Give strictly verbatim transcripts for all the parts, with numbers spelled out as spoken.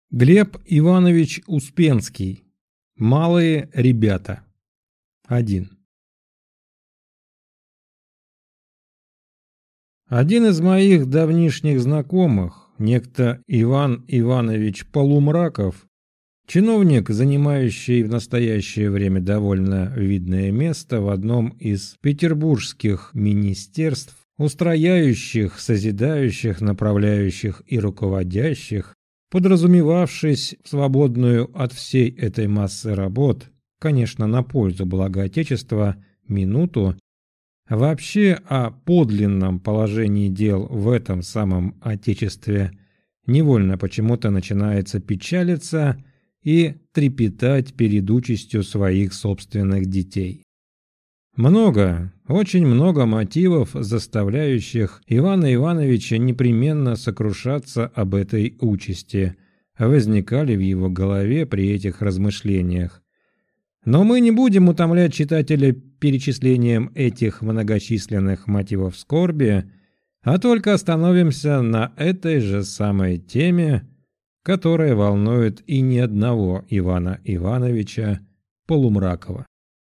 Глеб Иванович Успенский. Малые ребята. один. Один из моих давнишних знакомых, некто Иван Иванович Полумраков, чиновник, занимающий в настоящее время довольно видное место в одном из петербургских министерств, устрояющих, созидающих, направляющих и руководящих, подразумевавшись в свободную от всей этой массы работ, конечно, на пользу блага Отечества, минуту, вообще о подлинном положении дел в этом самом Отечестве невольно почему-то начинается печалиться и трепетать перед участью своих собственных детей. Много, очень много мотивов, заставляющих Ивана Ивановича непременно сокрушаться об этой участи, возникали в его голове при этих размышлениях. Но мы не будем утомлять читателя перечислением этих многочисленных мотивов скорби, а только остановимся на этой же самой теме, которая волнует и ни одного Ивана Ивановича Полумракова.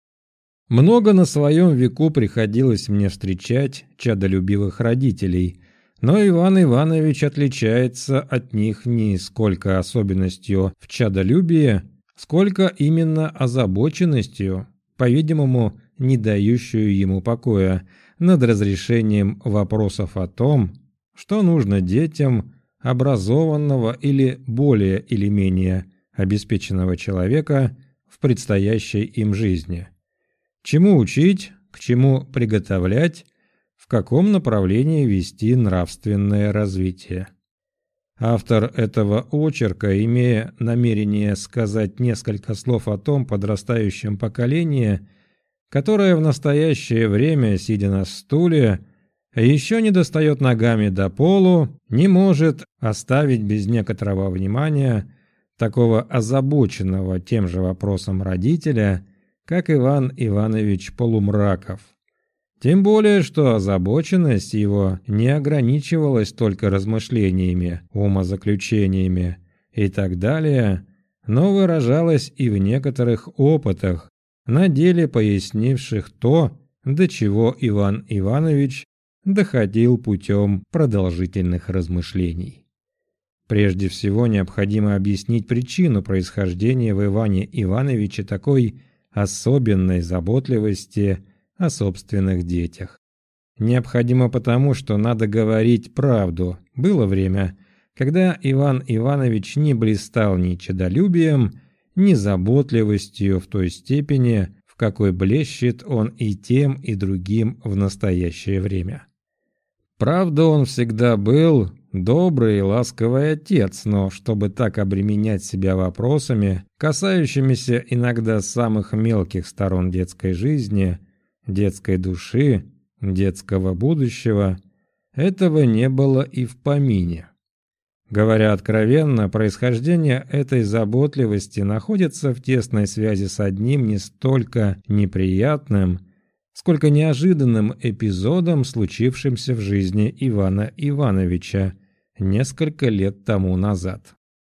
Много на своем веку приходилось мне встречать чадолюбивых родителей, но Иван Иванович отличается от них не сколько особенностью в чадолюбии, сколько именно озабоченностью, по-видимому, не дающую ему покоя, над разрешением вопросов о том, что нужно детям образованного или более или менее обеспеченного человека в предстоящей им жизни. Чему учить, к чему приготовлять, в каком направлении вести нравственное развитие. Автор этого очерка, имея намерение сказать несколько слов о том подрастающем поколении, которое в настоящее время, сидя на стуле, еще не достает ногами до полу, не может оставить без некоторого внимания такого озабоченного тем же вопросом родителя, как Иван Иванович Полумраков. Тем более, что озабоченность его не ограничивалась только размышлениями, умозаключениями и так далее, но выражалась и в некоторых опытах, на деле пояснивших то, до чего Иван Иванович доходил путем продолжительных размышлений. Прежде всего необходимо объяснить причину происхождения в Иване Ивановиче такой особенной заботливости о собственных детях. Необходимо потому, что надо говорить правду. Было время, когда Иван Иванович не блистал ни чадолюбием, ни заботливостью в той степени, в какой блещет он и тем, и другим в настоящее время. Правда, он всегда был добрый и ласковый отец, но чтобы так обременять себя вопросами, касающимися иногда самых мелких сторон детской жизни, детской души, детского будущего, этого не было и в помине. Говоря откровенно, происхождение этой заботливости находится в тесной связи с одним не столько неприятным, сколько неожиданным эпизодом, случившимся в жизни Ивана Ивановича несколько лет тому назад.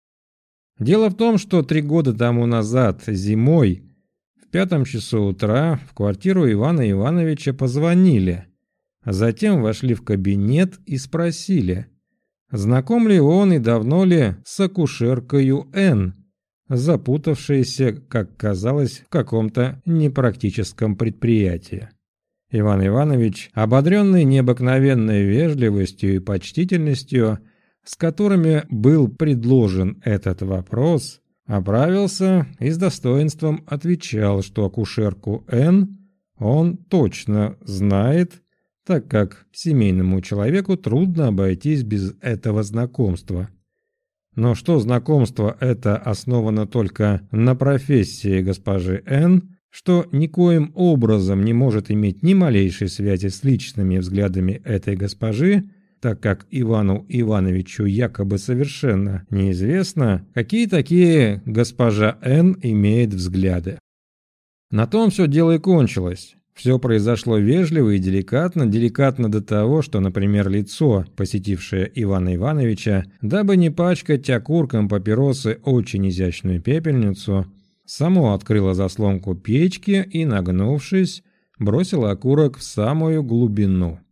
Дело в том, что три года тому назад, зимой, в пятом часу утра в квартиру Ивана Ивановича позвонили, а затем вошли в кабинет и спросили, знаком ли он и давно ли с акушеркою Н, запутавшейся, как казалось, в каком-то непрактическом предприятии. Иван Иванович, ободренный необыкновенной вежливостью и почтительностью, с которыми был предложен этот вопрос, оправился и с достоинством отвечал, что акушерку Н он точно знает, так как семейному человеку трудно обойтись без этого знакомства. Но что знакомство это основано только на профессии госпожи Н, что никоим образом не может иметь ни малейшей связи с личными взглядами этой госпожи, так как Ивану Ивановичу якобы совершенно неизвестно, какие такие госпожа Н имеет взгляды. На том все дело и кончилось. Все произошло вежливо и деликатно, деликатно до того, что, например, лицо, посетившее Ивана Ивановича, дабы не пачкать окурком папиросы очень изящную пепельницу, само открыло заслонку печки и, нагнувшись, бросило окурок в самую глубину.